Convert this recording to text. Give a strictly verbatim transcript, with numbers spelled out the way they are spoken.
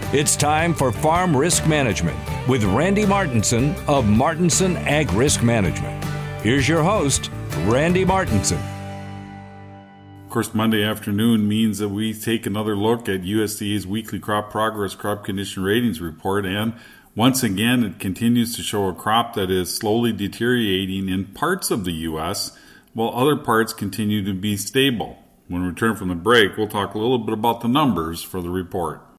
It's time for Farm Risk Management with Randy Martinson of Martinson Ag Risk Management. Here's your host, Randy Martinson. Of course, Monday afternoon means that we take another look at U S D A's weekly crop progress crop condition ratings report, and once again it continues to show a crop that is slowly deteriorating in parts of the U S, while other parts continue to be stable. When we return from the break, we'll talk a little bit about the numbers for the report.